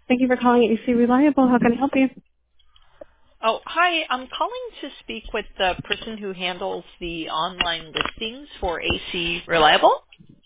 Thank you for calling AC Reliable. How can I help you? Oh, hi. I'm calling to speak with the person who handles the online listings for AC Reliable.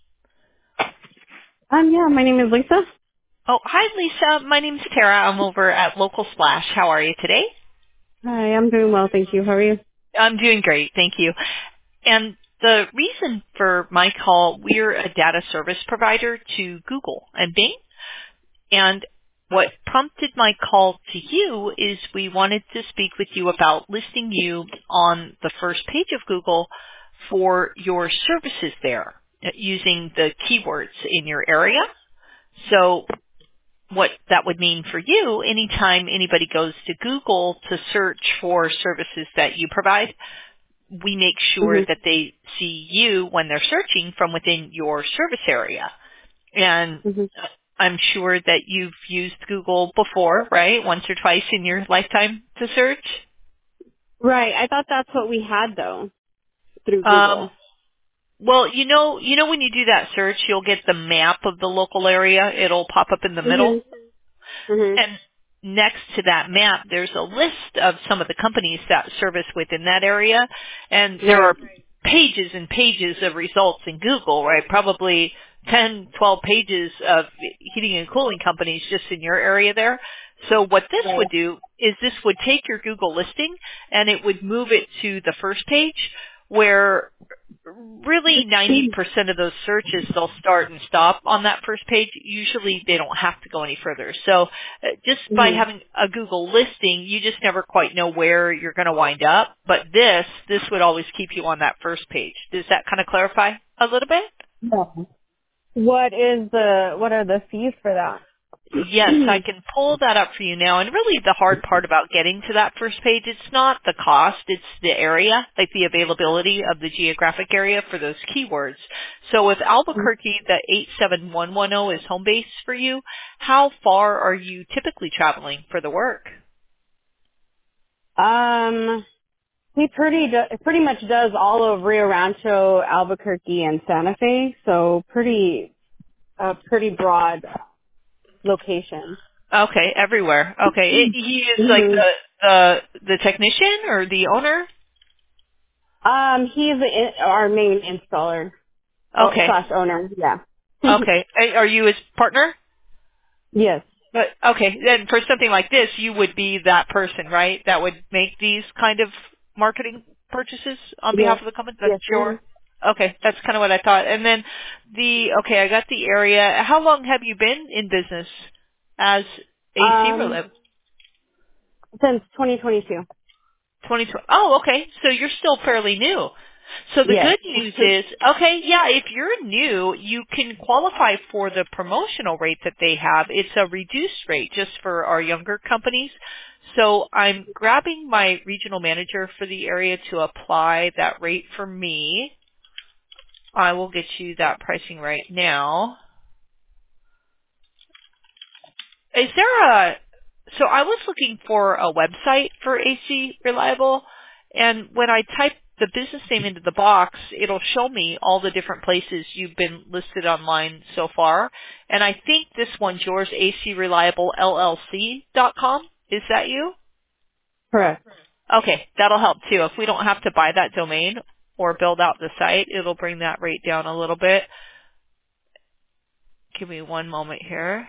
Yeah, my name is Lisa. Oh, hi, Lisa. My name's Tara. I'm over at Local Splash. How are you today? Hi, I'm doing well, thank you. How are you? I'm doing great. Thank you. And the reason for my call, we're a data service provider to Google and Bing. And what prompted my call to you is we wanted to speak with you about listing you on the first page of Google for your services there using the keywords in your area. So what that would mean for you, anytime anybody goes to Google to search for services that you provide, we make sure that Mm-hmm. they see you when they're searching from within your service area. And Mm-hmm. I'm sure that you've used Google before, right? Once or twice in your lifetime to search. Right, I thought that's what we had though, through Um, Google. well, you know when you do that search, you'll get the map of the local area. It'll pop up in the middle. Mm-hmm. Mm-hmm. And next to that map, there's a list of some of the companies that service within that area. And there Right. are pages and pages of results in Google, right? Probably 10, 12 pages of heating and cooling companies just in your area there. So what this Right. would do is this would take your Google listing and it would move it to the first page where really 90% of those searches, they'll start and stop on that first page. Usually they don't have to go any further. So just by Mm-hmm. having a Google listing, you just never quite know where you're going to wind up. But this would always keep you on that first page. Does that kind of clarify a little bit? Yeah. What are the fees for that? Yes, I can pull that up for you now. And really the hard part about getting to that first page, it's not the cost, it's the area, like the availability of the geographic area for those keywords. So with Albuquerque, the 87110 is home base for you. How far are you typically traveling for the work? He pretty much does all of Rio Rancho, Albuquerque, and Santa Fe, so pretty broad location. Okay, everywhere. Okay, he is like Mm-hmm. the technician or the owner? He's our main installer. Oh, Okay, slash owner. Yeah. okay. Are you his partner? Yes. But okay, then for something like this, you would be that person, right? That would make these kind of marketing purchases on behalf Yes. of the company. That's Yes, your. ma'am. Okay, that's kind of what I thought. And then okay, I got the area. How long have you been in business as AC Um, Reliv? since 2022. 2020. Oh, okay. So you're still fairly new. So the Yes. good news is, okay, yeah, if you're new, you can qualify for the promotional rate that they have. It's a reduced rate just for our younger companies. So I'm grabbing my regional manager for the area to apply that rate for me. I will get you that pricing right now. Is there so I was looking for a website for AC Reliable, and when I type the business name into the box, it'll show me all the different places you've been listed online so far. And I think this one's yours, acreliablellc.com. Is that you? Correct. Okay, that'll help too. If we don't have to buy that domain or build out the site, it'll bring that rate down a little bit. Give me one moment here.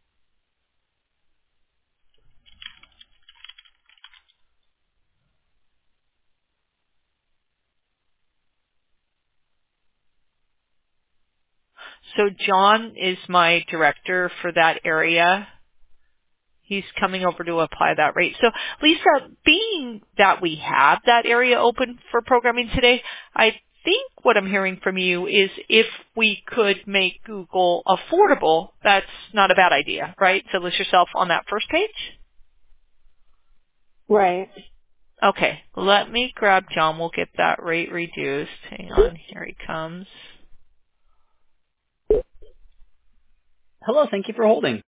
So John is my director for that area. He's coming over to apply that rate. So Lisa, being that we have that area open for programming today, I think what I'm hearing from you is if we could make Google affordable, that's not a bad idea, right? To list yourself on that first page. Right. Okay, let me grab John. We'll get that rate reduced. Hang on, here he comes. Hello, thank you for holding.